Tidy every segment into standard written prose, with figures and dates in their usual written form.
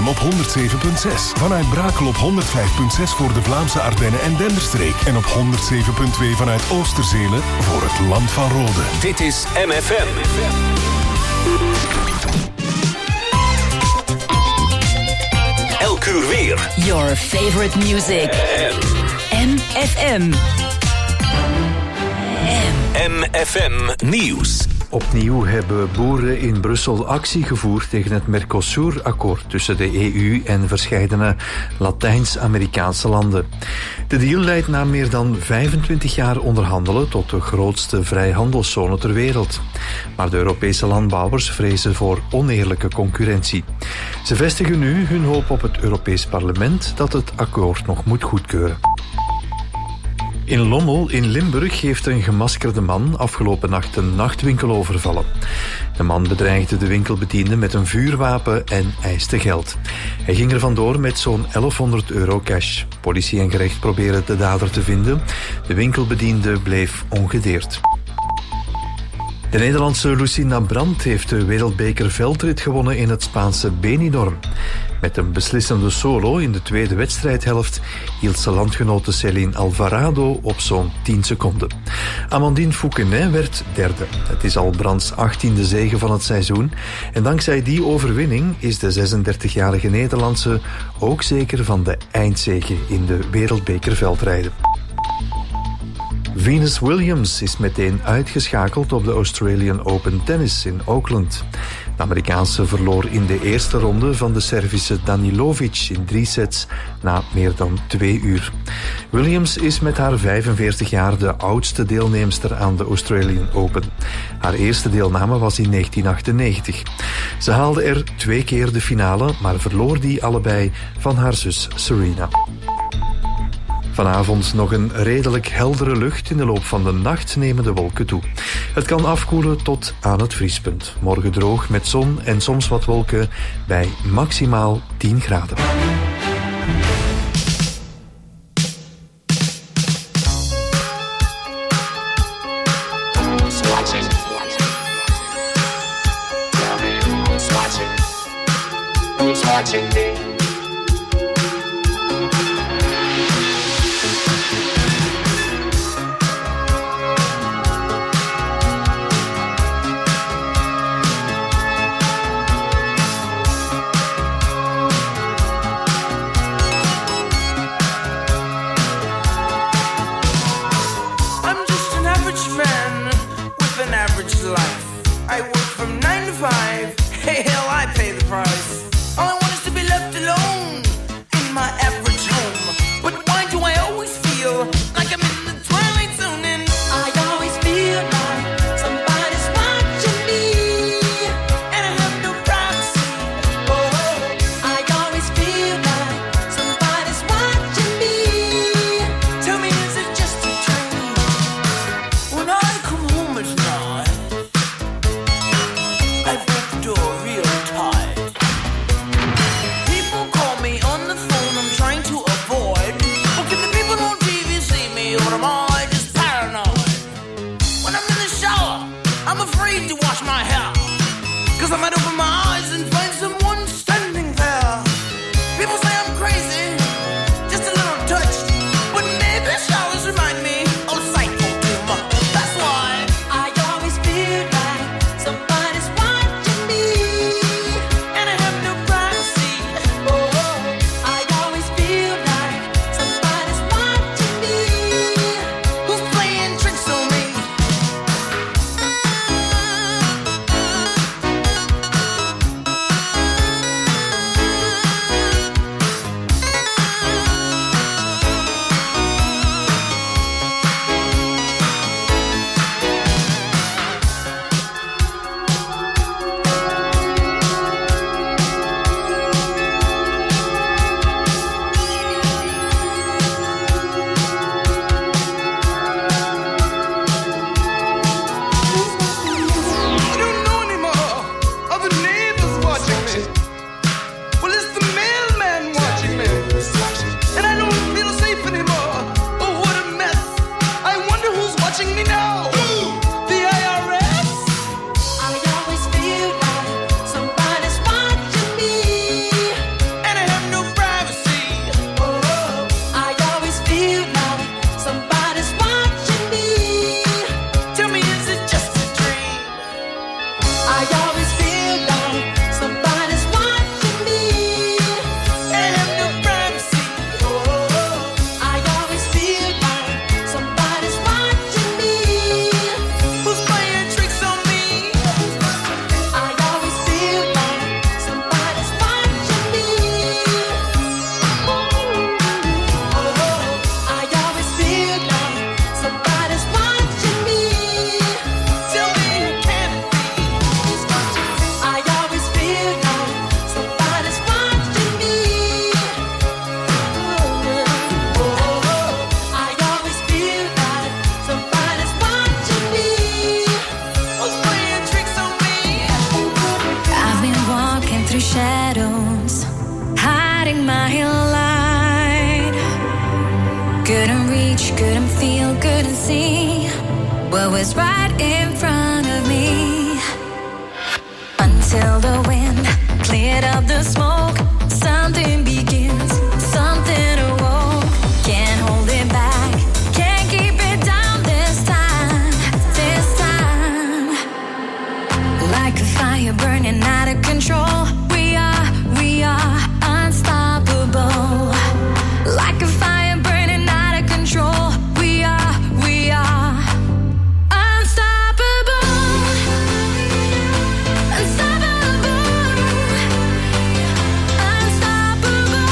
FM op 107.6. Vanuit Brakel op 105.6 voor de Vlaamse Ardennen en Denderstreek. En op 107.2 vanuit Oosterzele voor het Land van Rode. Dit is MFM. Elk uur weer. Your favorite music. MFM. MFM Nieuws. Opnieuw hebben boeren in Brussel actie gevoerd tegen het Mercosur-akkoord tussen de EU en verscheidene Latijns-Amerikaanse landen. De deal leidt na meer dan 25 jaar onderhandelen tot de grootste vrijhandelszone ter wereld. Maar de Europese landbouwers vrezen voor oneerlijke concurrentie. Ze vestigen nu hun hoop op het Europees Parlement dat het akkoord nog moet goedkeuren. In Lommel in Limburg heeft een gemaskerde man afgelopen nacht een nachtwinkel overvallen. De man bedreigde de winkelbediende met een vuurwapen en eiste geld. Hij ging er vandoor met zo'n €1100 cash. Politie en gerecht proberen de dader te vinden. De winkelbediende bleef ongedeerd. De Nederlandse Lucinda Brandt heeft de wereldbeker veldrit gewonnen in het Spaanse Benidorm. Met een beslissende solo in de tweede wedstrijdhelft hield ze landgenote Céline Alvarado op zo'n 10 seconden. Amandine Fouquenet werd derde. Het is al Brandts 18e zege van het seizoen. En dankzij die overwinning is de 36-jarige Nederlandse ook zeker van de eindzege in de wereldbeker veldrijden. Venus Williams is meteen uitgeschakeld op de Australian Open Tennis in Auckland. De Amerikaanse verloor in de eerste ronde van de Servische Danilovic in 3 sets na meer dan 2 uur. Williams is met haar 45 jaar de oudste deelnemster aan de Australian Open. Haar eerste deelname was in 1998. Ze haalde er 2 keer de finale, maar verloor die allebei van haar zus Serena. Vanavond nog een redelijk heldere lucht. In de loop van de nacht nemen de wolken toe. Het kan afkoelen tot aan het vriespunt. Morgen droog met zon en soms wat wolken bij maximaal 10 graden. Watching me. I work from 9 to 5. Hey, hell, I pay the price. All I want is to be left alone. my light. Couldn't reach, couldn't feel, couldn't see what was right in front of me. Until the wind cleared up the smoke, something begins, something awoke. Can't hold it back, can't keep it down this time, this time. Like a fire burning out of control, we are unstoppable. Like a fire burning out of control, we are unstoppable. Unstoppable. Unstoppable.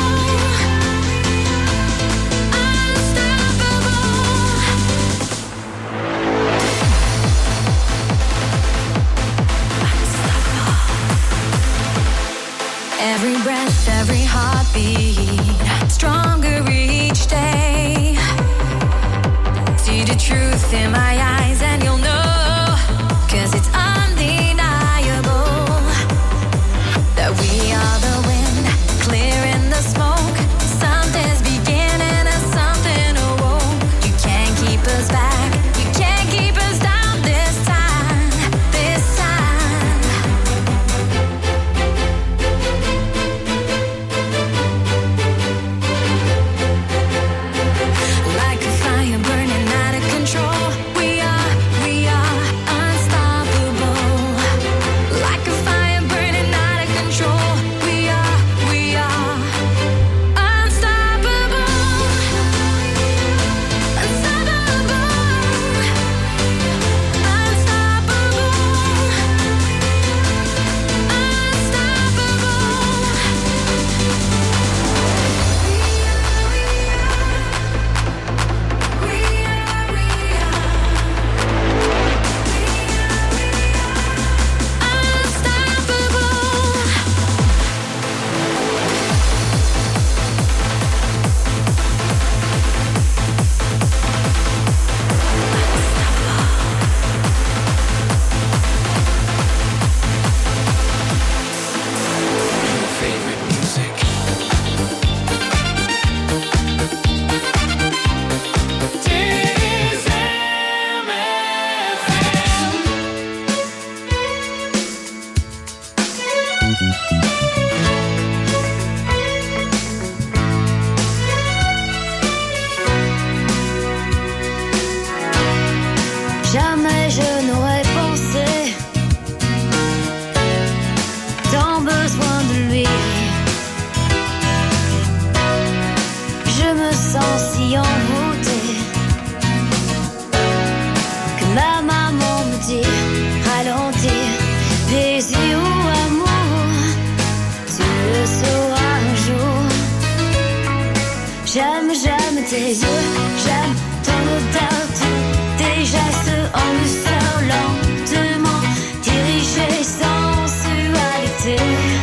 Every breath, every heartbeat, stronger each day. See the truth in my eyes and you'll know, 'cause it's undeniable that we are the wind, clearing the smoke. Something's beginning and something awoke. You can't keep us back, you can't keep us down this time, this time. Like a fire burning out of control, we are unstoppable. Like a fire burning out of control, we are unstoppable. Unstoppable. Unstoppable. Jamais je n'aurais pensé tant besoin de lui. Je me sens si envoûtée que ma maman me dit ralentir, désir ou amour, tu le sauras un jour. J'aime tes yeux, j'aime ton odeur, tes gestes en douceur, lentement dirigés, sensualité.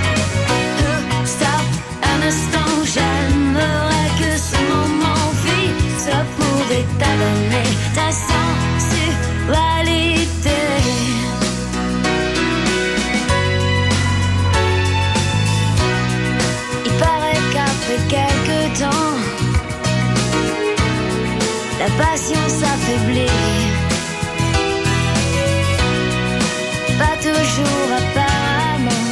Stop un instant, j'aimerais que ce moment fixe pouvait t'abonner ta sensualité. Il paraît qu'après quelques temps, la passion s'affaiblit. Pas toujours apparemment.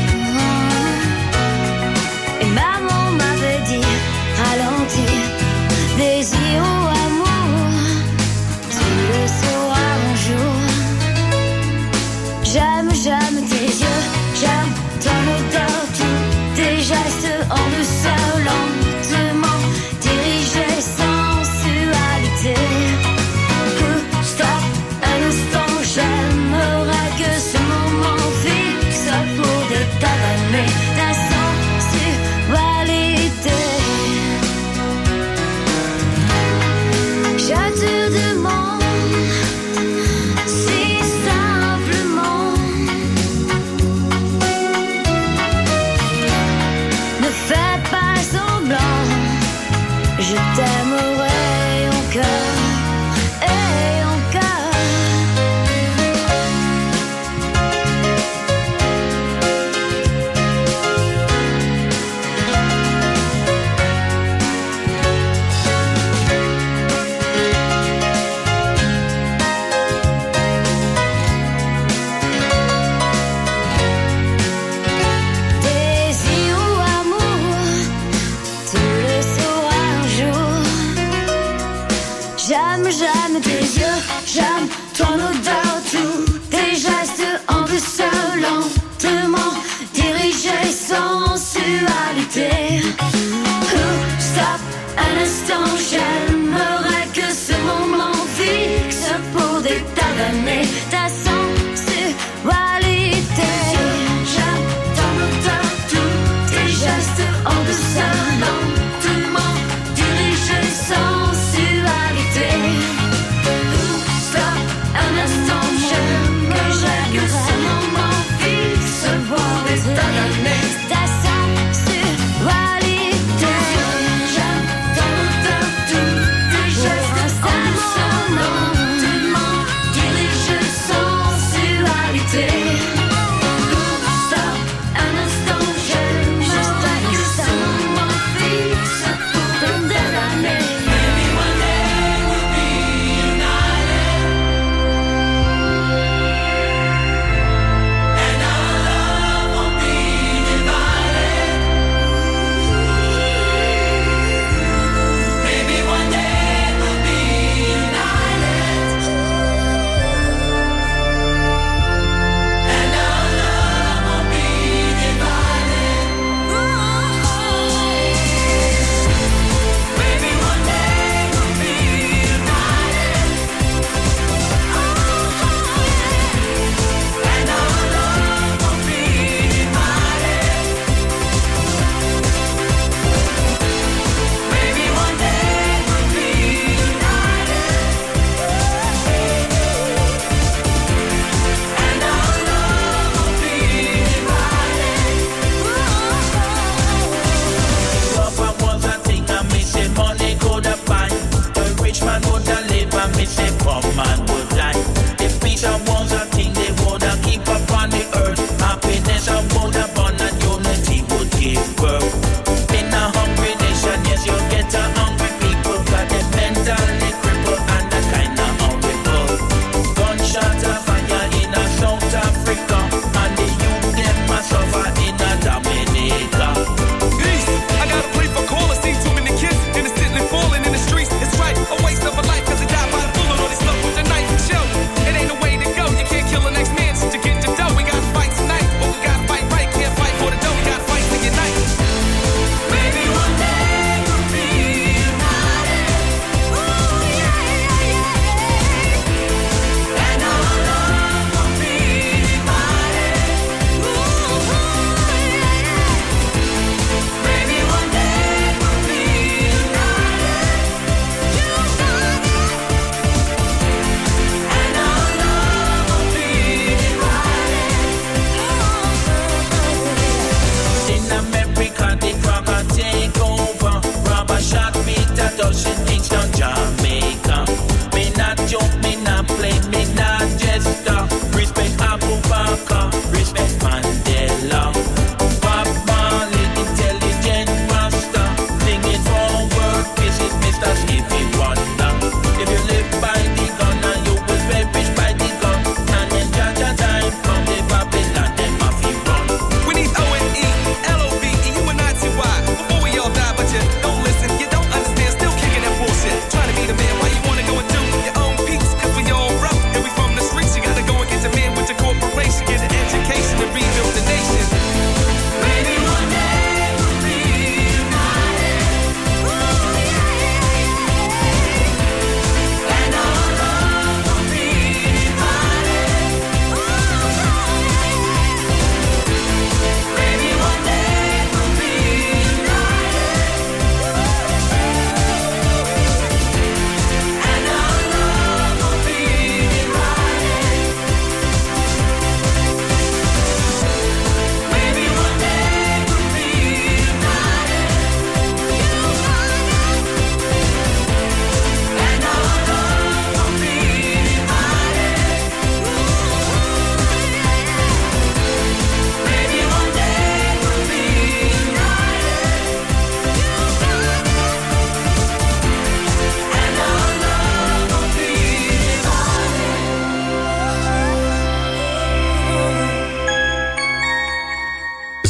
Et maman m'avait dit ralentir, désir ou amour, tu le sauras un jour. J'aime tes yeux, j'aime ton odeur, tous tes gestes en douceur, lentement dirigés, sensualité. Stop un instant, j'aimerais que ce moment fixe pour t'abonner ta sensualité. Je te demande si simplement, ne fais pas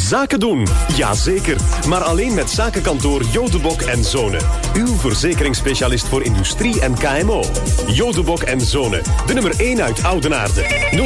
Zaken doen? Jazeker. Maar alleen met zakenkantoor Jodebok en Zonen. Uw verzekeringsspecialist voor industrie en KMO. Jodebok en Zonen. De nummer 1 uit Oudenaarde.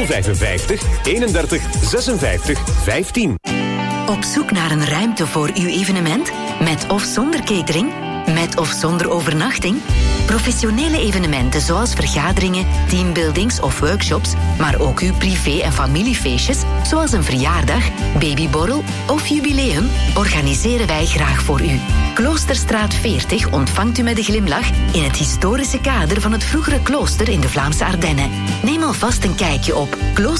055 31 56 15. Op zoek naar een ruimte voor uw evenement? Met of zonder catering? Met of zonder overnachting? Professionele evenementen zoals vergaderingen, teambuildings of workshops, maar ook uw privé- en familiefeestjes, zoals een verjaardag, babyborrel of jubileum, organiseren wij graag voor u. Kloosterstraat 40 ontvangt u met een glimlach in het historische kader van het vroegere klooster in de Vlaamse Ardennen. Neem alvast een kijkje op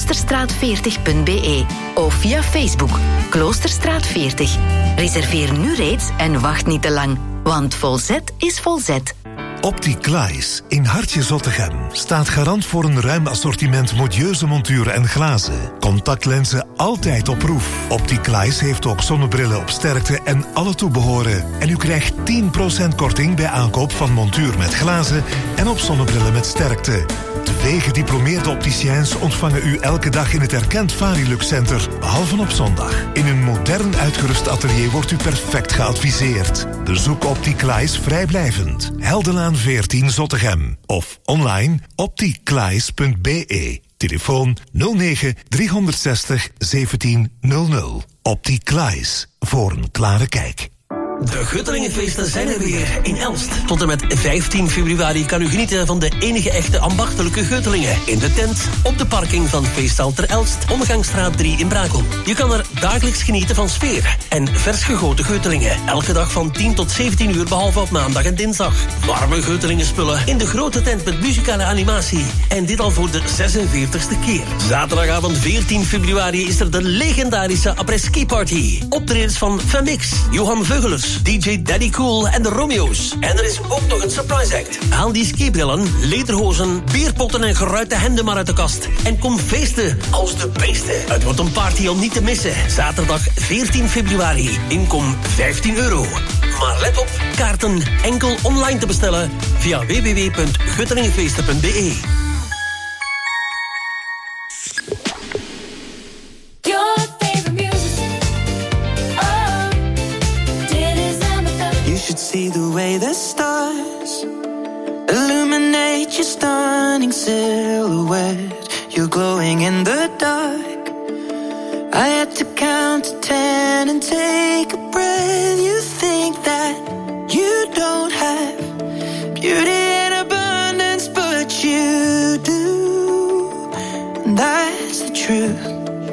kloosterstraat40.be of via Facebook Kloosterstraat 40. Reserveer nu reeds en wacht niet te lang, want Volzet is Volzet. Opticlies in Hartje Zottegem staat garant voor een ruim assortiment modieuze monturen en glazen. Contactlenzen altijd op proef. Opticlies heeft ook zonnebrillen op sterkte en alle toebehoren. En u krijgt 10% korting bij aankoop van montuur met glazen en op zonnebrillen met sterkte. 2 gediplomeerde opticiens ontvangen u elke dag in het erkend Varilux Center, behalve op zondag. In een modern uitgerust atelier wordt u perfect geadviseerd. Bezoek Opticlies vrijblijvend. Heldenlaan 14 Zottegem. Of online opticlies.be. Telefoon 09 360 1700. Opticlies. Voor een klare kijk. De Guttelingenfeesten zijn er weer in Elst. Tot en met 15 februari kan u genieten van de enige echte ambachtelijke Guttelingen. In de tent, op de parking van Feesthal ter Elst, Omgangsstraat 3 in Brakel. Je kan er dagelijks genieten van sfeer en vers gegoten Guttelingen. Elke dag van 10 tot 17 uur, behalve op maandag en dinsdag. Warme Guttelingenspullen in de grote tent met muzikale animatie. En dit al voor de 46e keer. Zaterdagavond 14 februari is er de legendarische après-ski party. Optredens van Femix, Johan Veugelers, DJ Daddy Cool en de Romeo's. En er is ook nog een surprise act. Haal die skibrillen, lederhozen, bierpotten en geruite hemden maar uit de kast. En kom feesten als de beesten. Het wordt een party om niet te missen. Zaterdag 14 februari. Inkom €15. Maar let op, kaarten enkel online te bestellen via www.guttelingenfeesten.be. See the way the stars illuminate your stunning silhouette. You're glowing in the dark. I had to count to 10 and take a breath. You think that you don't have beauty in abundance, but you do. And that's the truth.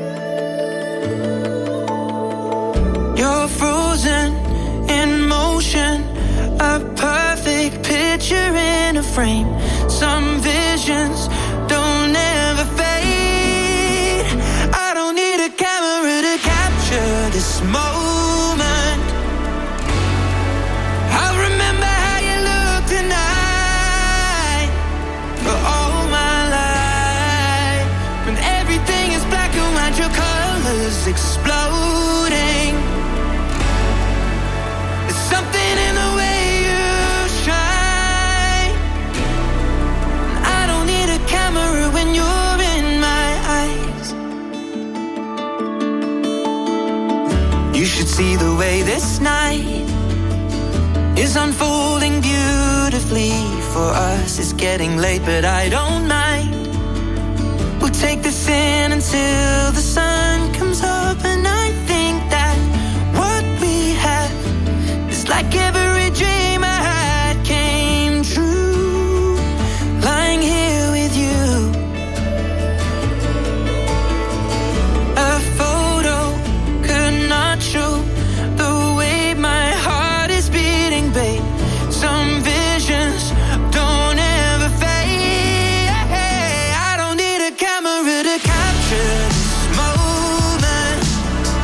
You're frozen in motion, a perfect picture in a frame. Some visions don't ever fade. I don't need a camera to capture this moment. I'll remember how you look tonight for all my life. When everything is black and white, your colors exploding. Something in the way you shine. I don't need a camera when you're in my eyes. You should see the way this night is unfolding beautifully for us. It's getting late, but I don't mind. We'll take this in until the sun comes up, and I think that what we have, like every dream I had came true, lying here with you. A photo could not show the way my heart is beating, babe. Some visions don't ever fade. I don't need a camera to capture this moment.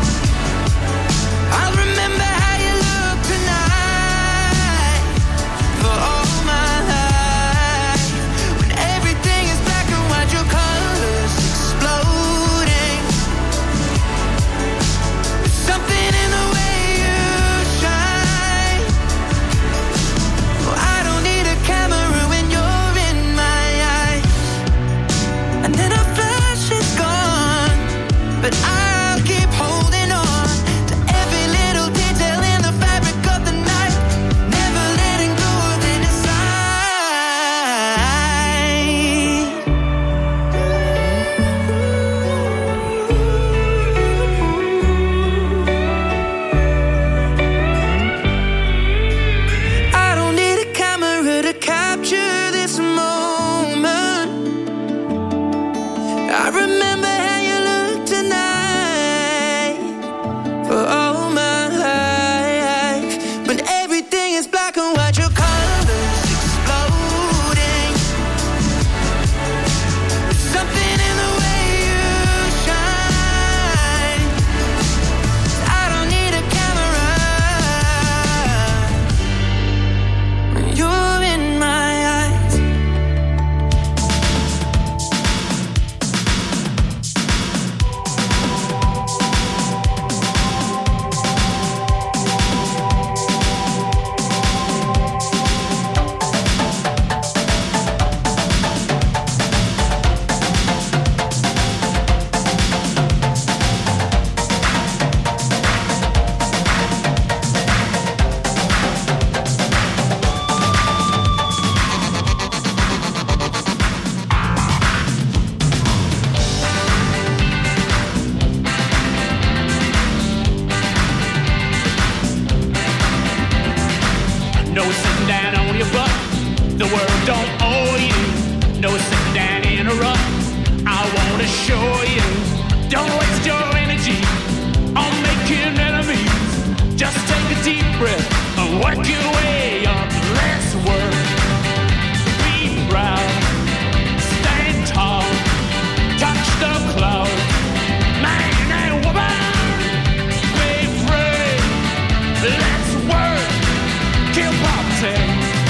The world don't owe you no sit down interrupt. I wanna show you, don't waste your energy on making enemies. Just take a deep breath and work your way up. Less work, be proud, stand tall, touch the clouds. Man and woman, be free. Let's work, kill poverty.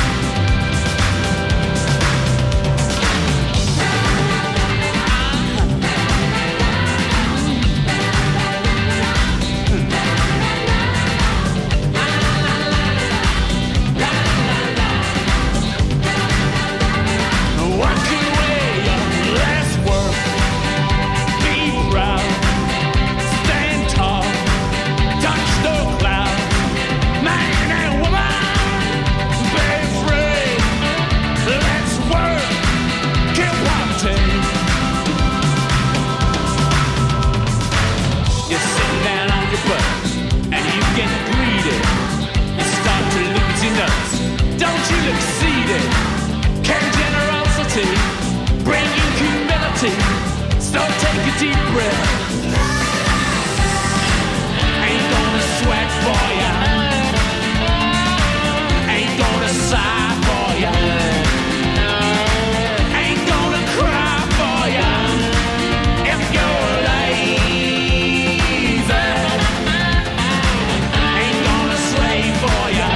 Don't you exceed it? Carry generosity, bring you humility. So take a deep breath. Ain't gonna sweat for ya. Ain't gonna sigh for ya. Ain't gonna cry for ya. If you're lazy, ain't gonna slave for ya.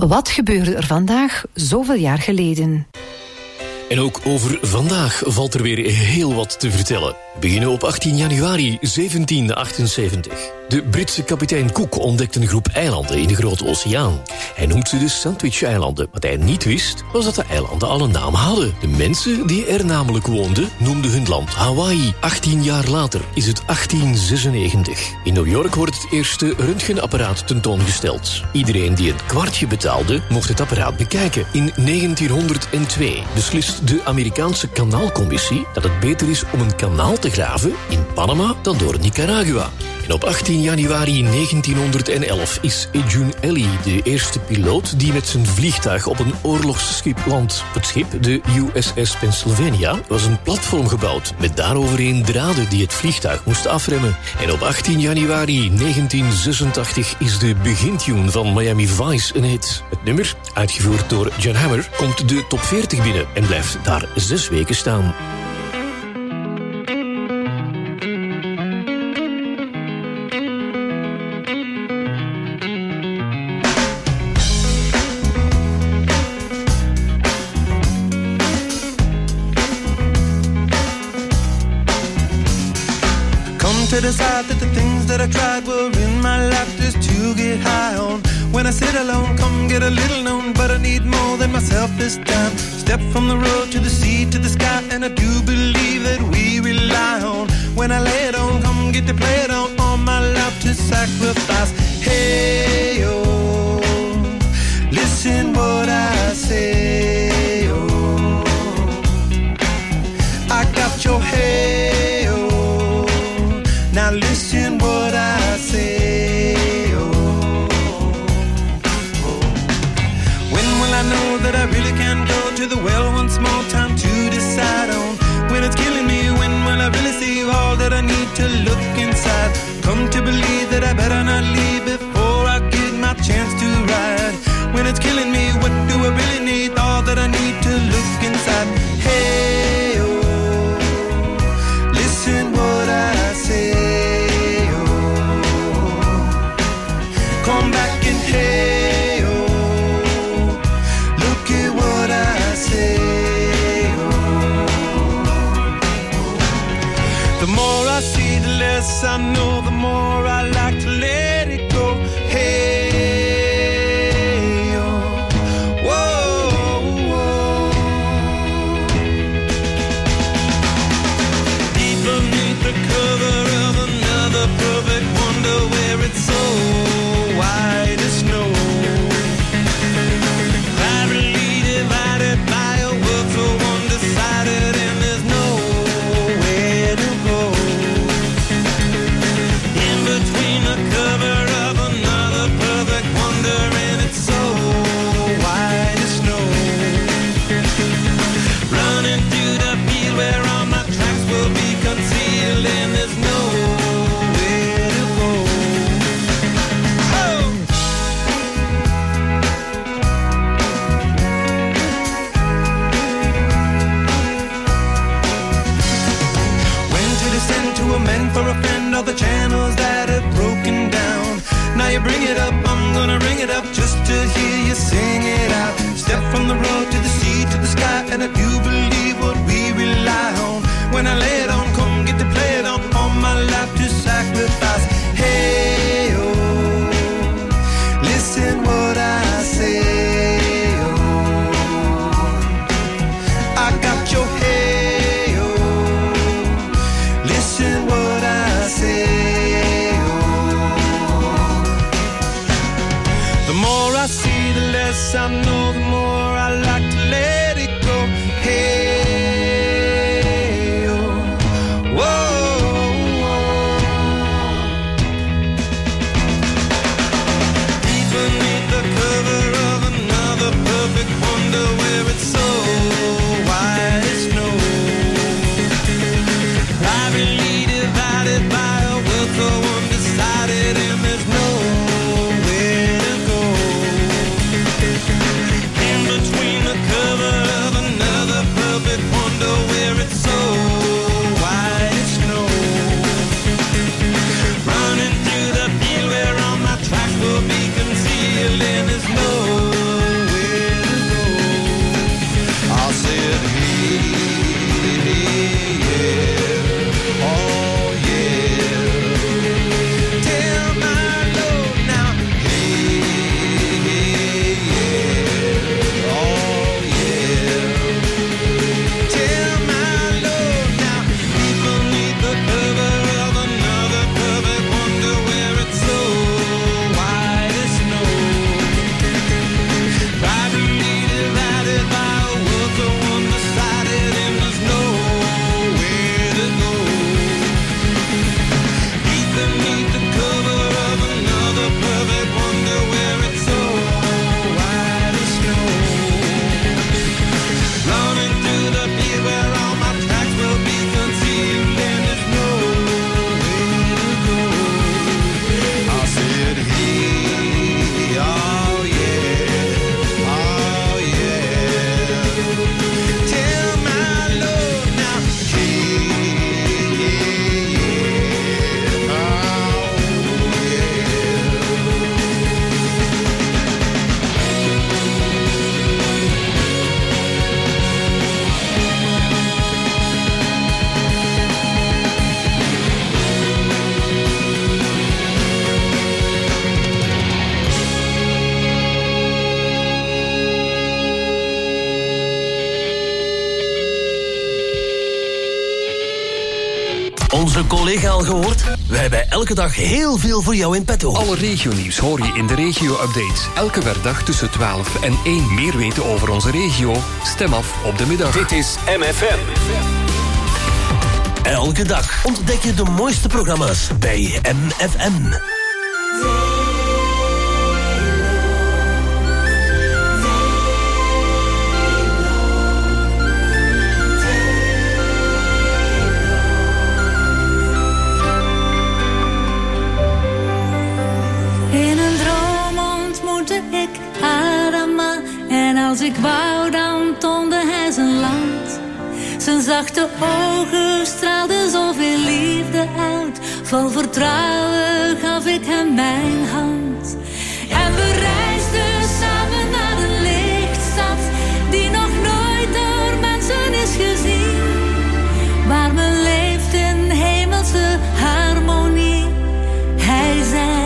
Wat gebeurde er vandaag zoveel jaar geleden? En ook over vandaag valt er weer heel wat te vertellen. We beginnen op 18 januari 1778. De Britse kapitein Cook ontdekte een groep eilanden in de Grote Oceaan. Hij noemt ze de Sandwich-eilanden. Wat hij niet wist, was dat de eilanden al een naam hadden. De mensen die er namelijk woonden, noemden hun land Hawaii. 18 jaar later is het 1896. In New York wordt het eerste röntgenapparaat tentoongesteld. Iedereen die een kwartje betaalde, mocht het apparaat bekijken. In 1902 beslist de Amerikaanse Kanaalcommissie dat het beter is om een kanaal te graven in Panama dan door Nicaragua. En op 18 januari 1911 is Ejun Elly de eerste piloot die met zijn vliegtuig op een oorlogsschip landt. Het schip, de USS Pennsylvania, was een platform gebouwd met daaroverheen draden die het vliegtuig moesten afremmen. En op 18 januari 1986 is de begintune van Miami Vice een hit. Het nummer, uitgevoerd door Jan Hammer, komt de top 40 binnen en blijft daar 6 weken staan. To decide that the things that I tried were in my life just to get high on. When I sit alone, come get a little known, but I need more than myself this time. Step from the road to the sea to the sky, and I do believe that we rely on. When I lay it on, come get to play it on, all my life to sacrifice. Hey, oh, listen what I say, oh, I got your hey, oh. Now listen what I say, oh, oh. When will I know that I really can go to the well once more? Time to decide on when it's killing me. When will I really see all that I need to look inside? Come to believe that I better not leave before I get my chance to ride. When it's killing me, what do I really need? All that I need to look inside. Hey, oh, listen what I say. Come back and hey, oh, look at what I say, oh. The more I see, the less I know, the more I like to let it go. Hey, oh, whoa, whoa. Deep beneath the cover of another perfect wonder where it's so white as snow, privately divided by a world so undecided, and there's nowhere to go. In between the curve collega al gehoord? Wij hebben elke dag heel veel voor jou in petto. Alle regionieuws hoor je in de regio-updates. Elke werkdag tussen 12 en 1. Meer weten over onze regio? Stem af op de middag. Dit is MFM. Elke dag ontdek je de mooiste programma's bij MFM. In een droom ontmoette ik Adama. En als ik wou, dan toonde hij zijn land. Zijn zachte ogen straalden zoveel liefde uit. Vol vertrouwen gaf ik hem mijn hand. En we reisden samen naar de lichtstad, die nog nooit door mensen is gezien. Waar men leeft in hemelse harmonie. Hij zei: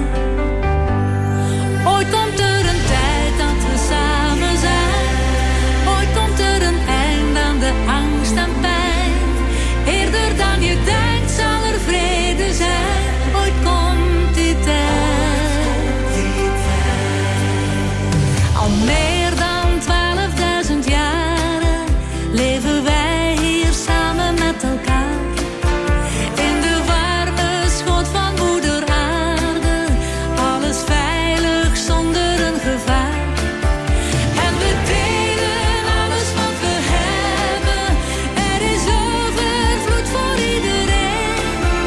ooit komt er een tijd dat we samen zijn. Ooit komt er een einde aan de angst en pijn. Eerder dan je denkt zal er vrede zijn. Ooit komt die tijd. Al meer dan 12.000 jaren leven wij hier samen met elkaar. In de warme schoot van moeder aarde. Alles veilig zonder een gevaar. En we delen alles wat we hebben. Er is overvloed voor iedereen.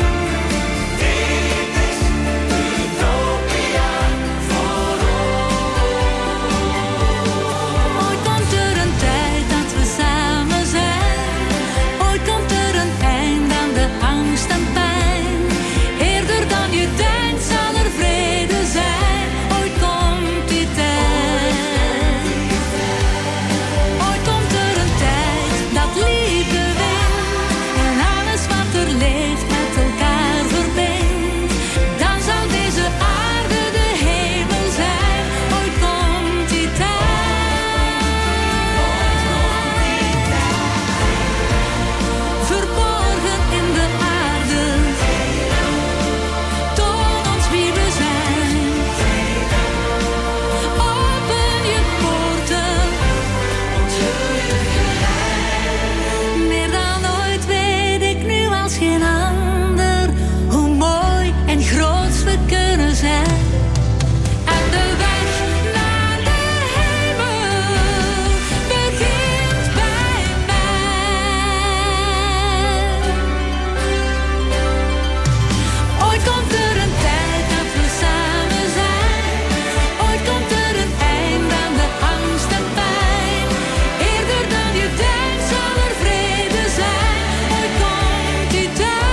Dit is utopia voor ons. Ooit komt er een tijd dat we samen zijn. Ooit komt er een einde aan de angst en pijn. Eerder dan je denkt zal er vrede zijn. Ooit komt die tijd. Ooit komt er een tijd dat liefde wint. En alles wat er leeft met elkaar verbindt. Dan zal deze aarde de hemel zijn. Ooit komt die tijd. Verborgen in de aarde. Toon ons wie we zijn. Open je poorten. Meer dan ooit weet ik nu als geen ander hoe mooi en groot we kunnen zijn. En de weg naar de hemel begint bij mij. Ooit komt er een tijd dat we samen zijn. Ooit komt er een einde aan de angst en pijn. Eerder dan je denkt zal er vrede zijn. Ooit komt die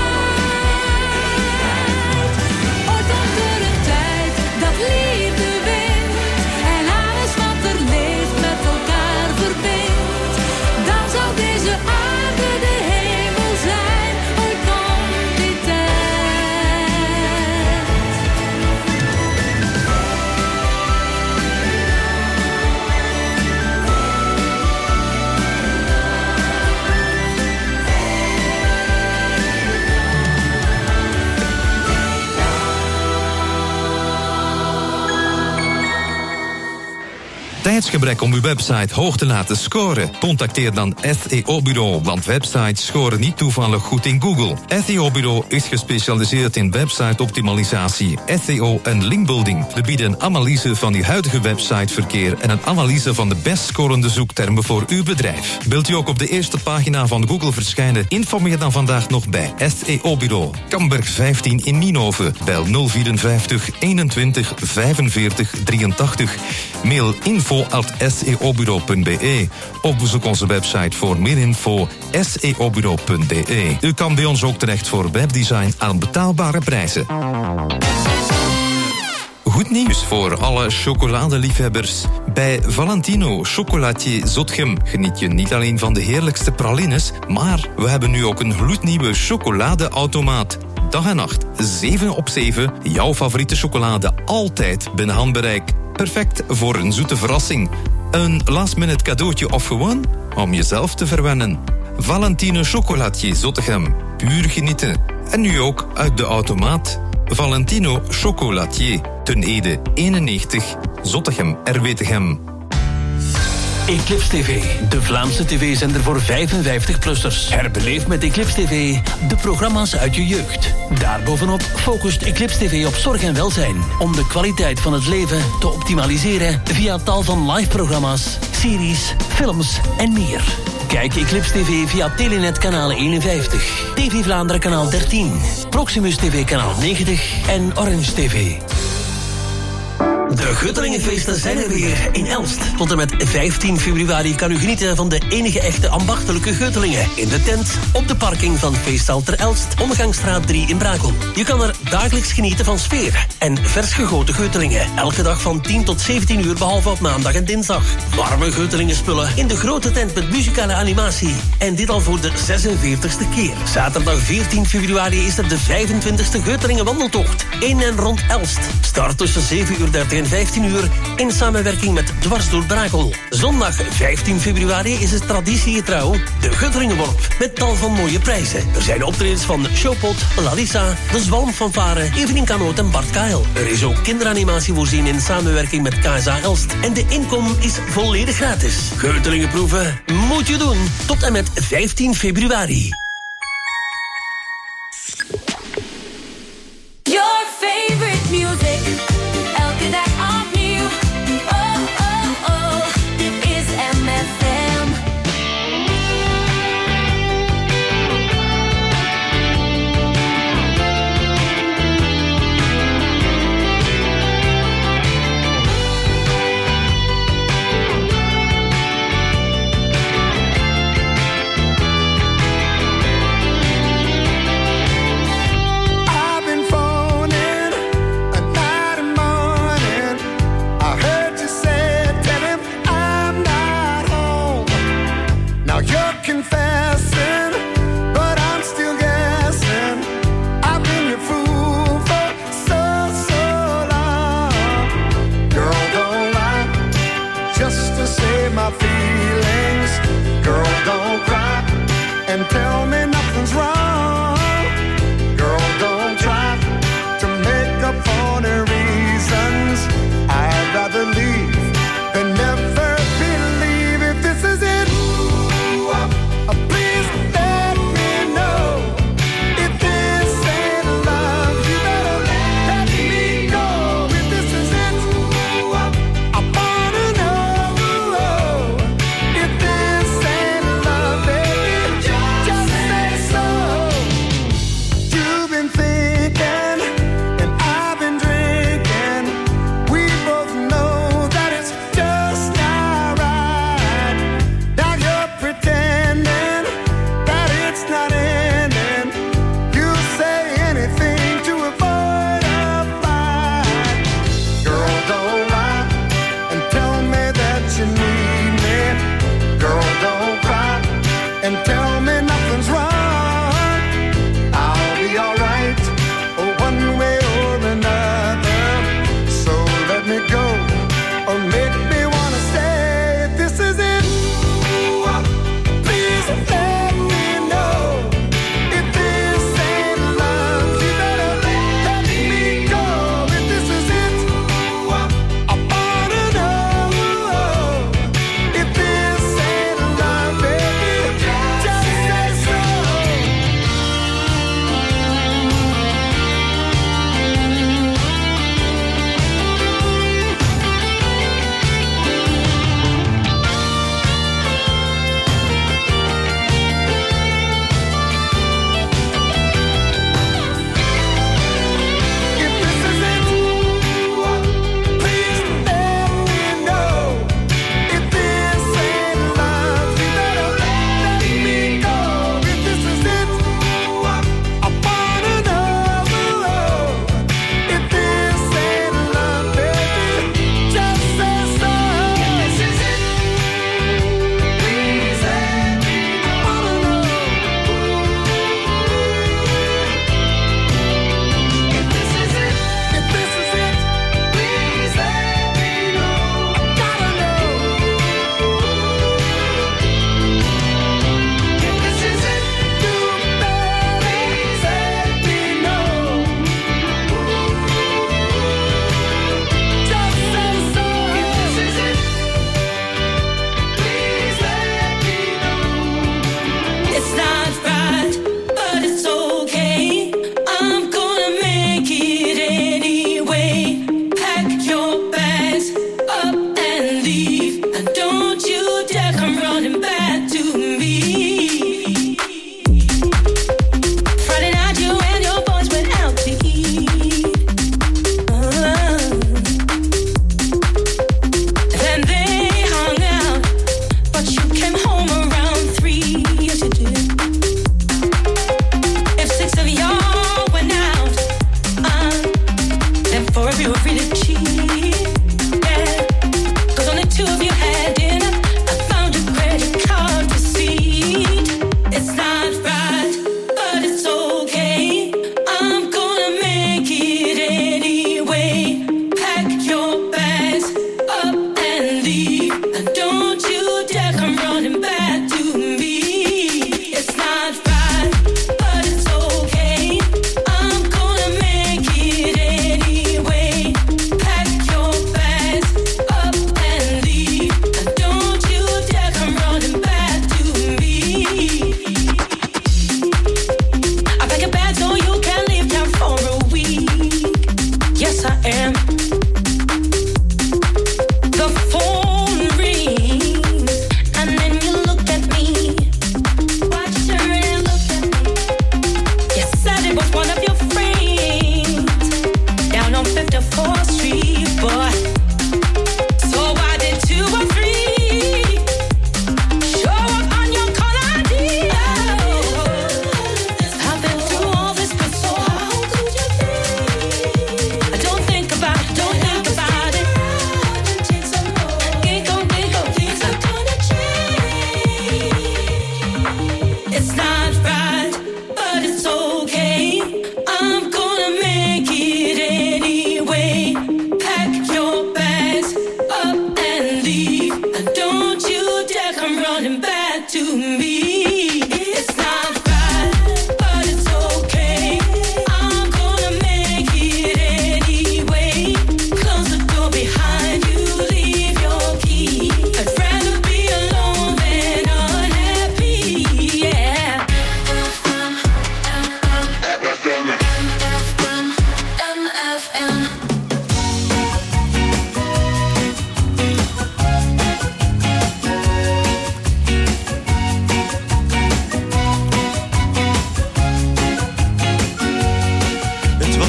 tijd. Ooit komt er een tijd dat liefde wint. En alles wat er leeft met elkaar verbindt. Dan zal deze aarde de hemel zijn. Ooit komt die tijd. Tijdsgebrek om uw website hoog te laten scoren? Contacteer dan SEO-bureau, want websites scoren niet toevallig goed in Google. SEO-bureau is gespecialiseerd in website-optimalisatie, SEO en linkbuilding. We bieden een analyse van uw huidige websiteverkeer en een analyse van de best scorende zoektermen voor uw bedrijf. Wilt u ook op de eerste pagina van Google verschijnen? Informeer dan vandaag nog bij SEO-bureau. Kamberg 15 in Nienhoven. Bel 054 21 45 83. Mail info@seobureau.be of bezoek onze website voor meer info seobureau.be. U kan bij ons ook terecht voor webdesign aan betaalbare prijzen. Goed nieuws voor alle chocoladeliefhebbers. Bij Valentino Chocolatier Zotgem geniet je niet alleen van de heerlijkste pralines, maar we hebben nu ook een gloednieuwe chocoladeautomaat. Dag en nacht, 7 op 7, jouw favoriete chocolade altijd binnen handbereik. Perfect voor een zoete verrassing. Een last-minute cadeautje of gewoon om jezelf te verwennen. Valentino Chocolatier Zottegem. Puur genieten. En nu ook uit de automaat. Valentino Chocolatier, Ten Ede 91, Zottegem, Erwetegem. Eclipse TV, de Vlaamse tv-zender voor 55-plussers. Herbeleef met Eclipse TV de programma's uit je jeugd. Daarbovenop focust Eclipse TV op zorg en welzijn. Om de kwaliteit van het leven te optimaliseren via tal van live-programma's, series, films en meer. Kijk Eclipse TV via Telenet kanaal 51, TV Vlaanderen kanaal 13, Proximus TV kanaal 90 en Orange TV. De Guttelingenfeesten zijn er weer in Elst. Tot en met 15 februari kan u genieten van de enige echte ambachtelijke Guttelingen. In de tent, op de parking van Feestzaal ter Elst, Omgangsstraat 3 in Brakel. Je kan er dagelijks genieten van sfeer en vers gegoten Guttelingen. Elke dag van 10 tot 17 uur, behalve op maandag en dinsdag. Warme Guttelingen spullen in de grote tent met muzikale animatie. En dit al voor de 46e keer. Zaterdag 14 februari is er de 25e Guttelingen wandeltocht. In en rond Elst. Start tussen 7:30 en 15 uur in samenwerking met Dwars door Brakel. Zondag 15 februari is het traditiegetrouw de Guttelingenworp met tal van mooie prijzen. Er zijn optredens van Showpot, Larissa, De Zwalmfanfare, Evelien Kanoot en Bart Kael. Er is ook kinderanimatie voorzien in samenwerking met KSA Elst. En de inkom is volledig gratis. Guttelingenproeven moet je doen tot en met 15 februari. Your favorite music. Elke dag opnieuw. Oh, oh, oh. Dit is MFM.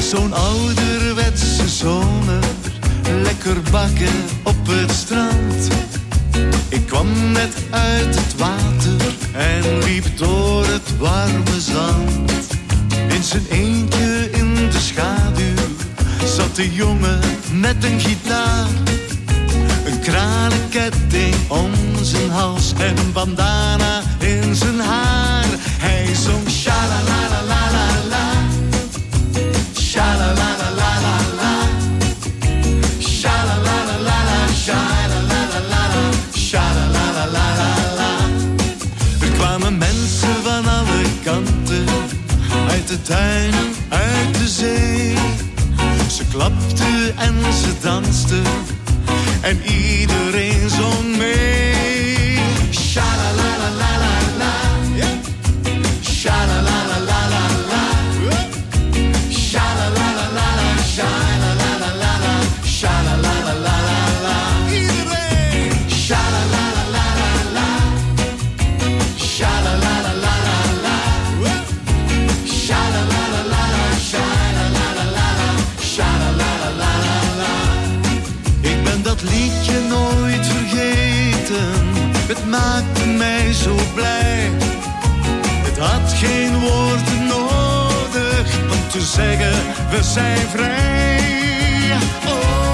Zo'n ouderwetse zomer, lekker bakken op het strand. Ik kwam net uit het water en liep door het warme zand. In zijn eentje in de schaduw zat de jongen met een gitaar. Een kralenketting om zijn hals en een bandana in zijn haar. Hij zong sha-la-la-la-la-la-la, sha-la-la-la-la-la-la, sha-la-la-la-la-la, sha-la-la-la-la-la, sha-la-la-la-la-la. Er kwamen mensen van alle kanten, uit de tuin, uit de zee. Ze klapten en ze dansten en iedereen zong mee. Sha-la-la-la-la-la-la, sha-la-la-la-la-la-la, sha-la-la-la-la-la, sha-la-la-la-la-la, sha-la-la-la-la-la. Iedereen! Sha-la-la-la-la-la, sha-la-la-la-la-la, sha-la-la-la-la-la, sha-la-la-la-la-la, sha-la-la-la-la-la. Ik ben dat liedje nooit vergeten, het maakte mij zo blij. Het had geen woorden nodig om te zeggen, we zijn vrij. Oh,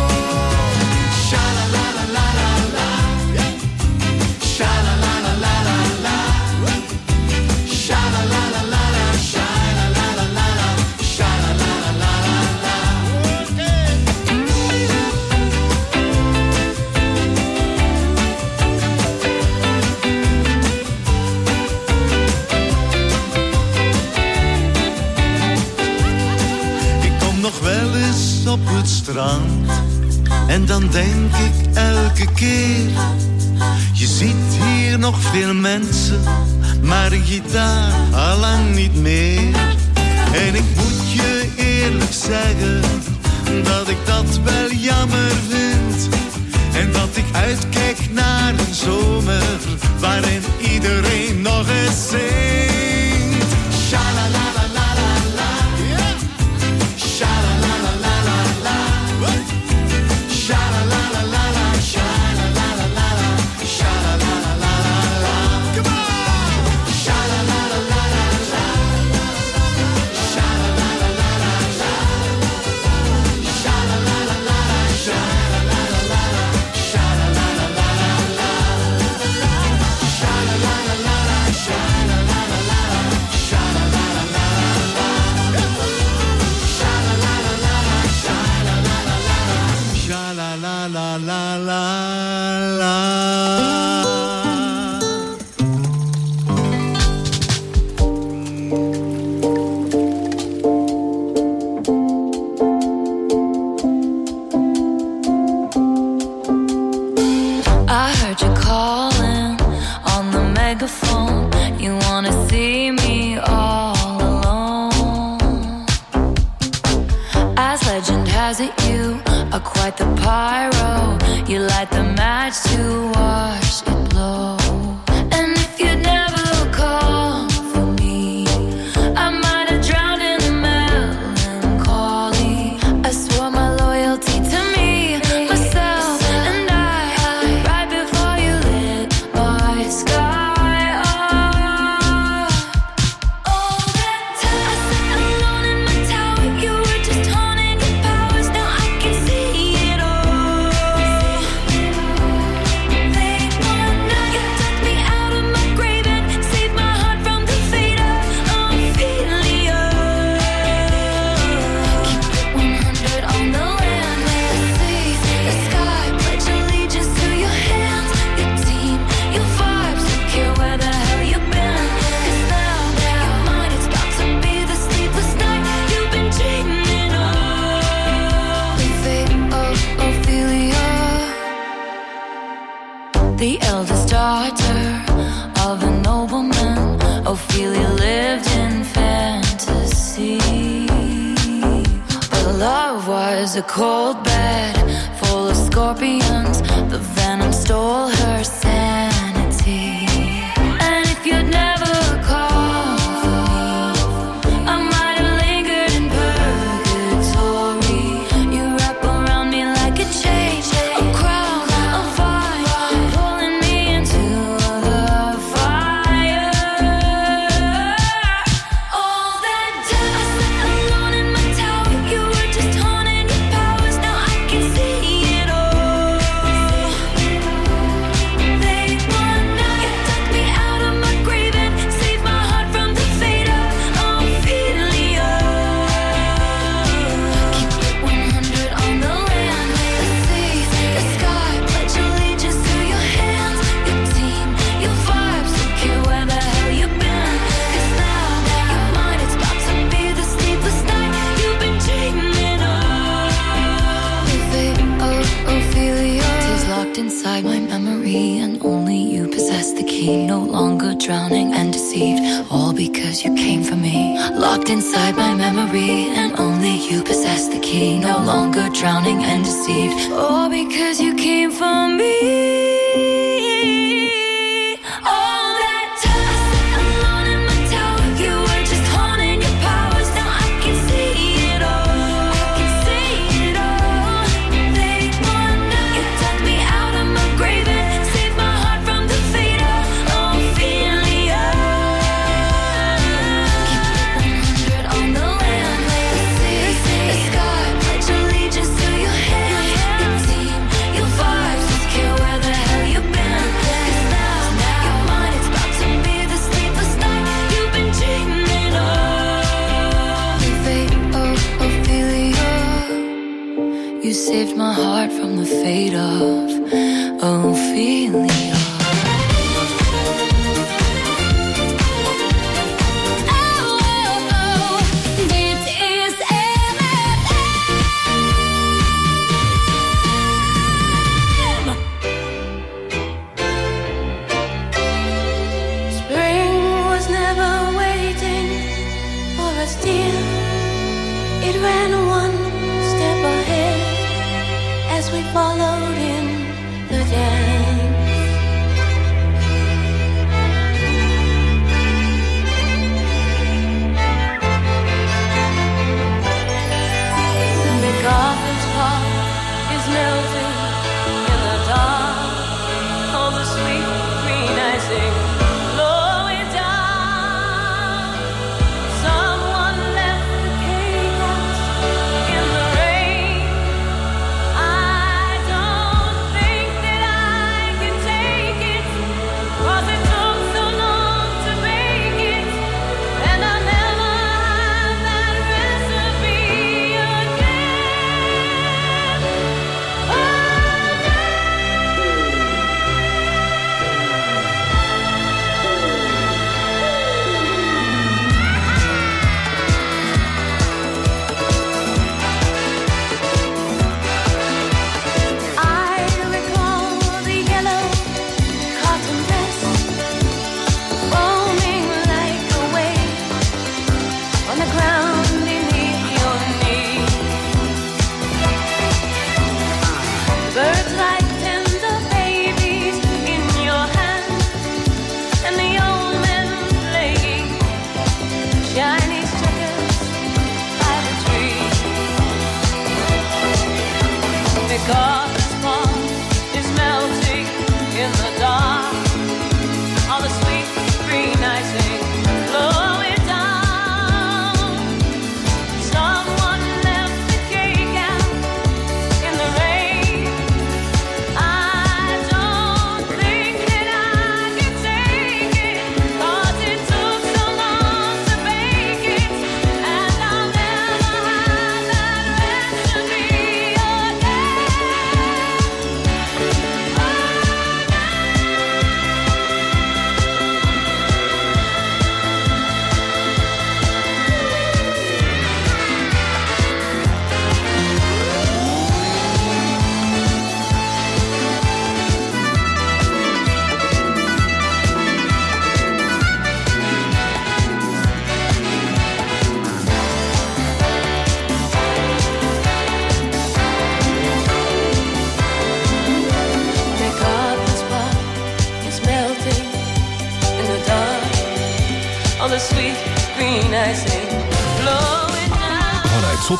sha-la-la-la-la-la-la, sha-la-la-la-la-la, sha-la-la-la-la-la, sha-la-la-la-la-la, sha-la-la-la-la-la. Nog wel eens op het strand en dan denk ik elke keer, je ziet hier nog veel mensen, maar een gitaar allang niet meer. En ik moet je eerlijk zeggen dat ik dat wel jammer vind, en dat ik uitkijk naar een zomer waarin iedereen nog eens zingt. Sha-la-la-la-la-la-la, sha-la-la-la-la-la-la, sha-la-la-la-la-la, sha-la-la-la-la-la, sha-la-la-la-la-la. Come on! Sha-la-la-la-la-la-la, sha-la-la-la-la-la, sha-la-la-la-la-la, sha-la-la-la-la-la, sha-la-la-la-la-la, sha-la-la-la-la-la, I heard you calling on the megaphone. You wanna see me all alone. As legend has it, you are quite the pyro. You light the match to watch it blow. And if you'd never come for me, I might have drowned in the melancholy. I swore my loyalty to me, myself, and I, right before you lit my sky up. All that time I sat alone in my tower, you were just haunting your powers. Now I can see it all. Late one night, you took me out of my grave and saved my heart from the fate of Ophelia. Keep it 100 on the land, the sea, the sky. Pledge allegiance to your hands, your team, your vibes. Don't care where the hell you've been. 'Cause now your mind is about to be the sleepless night you've been dreaming of. The fate of Ophelia, the eldest daughter of a nobleman. Ophelia lived in fantasy, but love was a cold bed full of scorpions. The venom stole her sanity. And if you'd never come for me, I might have lingered in purgatory. key. No longer drowning and deceived, all because you came for me. Locked inside my memory, and only you possess the key. No longer drowning and deceived, all because you came for me. You saved my heart from the fate of Ophelia. Followed in the dance. The Gotham's heart is melting in the dark. All the sweet green icing flowing down. Someone left the cake out in the rain. God's heart is melting in the dark. All the sweet green icing flowing down. Someone left the cake out in the rain. I don't think that I can take it, 'cause it took so long to bake it, and I'll never have that recipe again. All the sweet green icing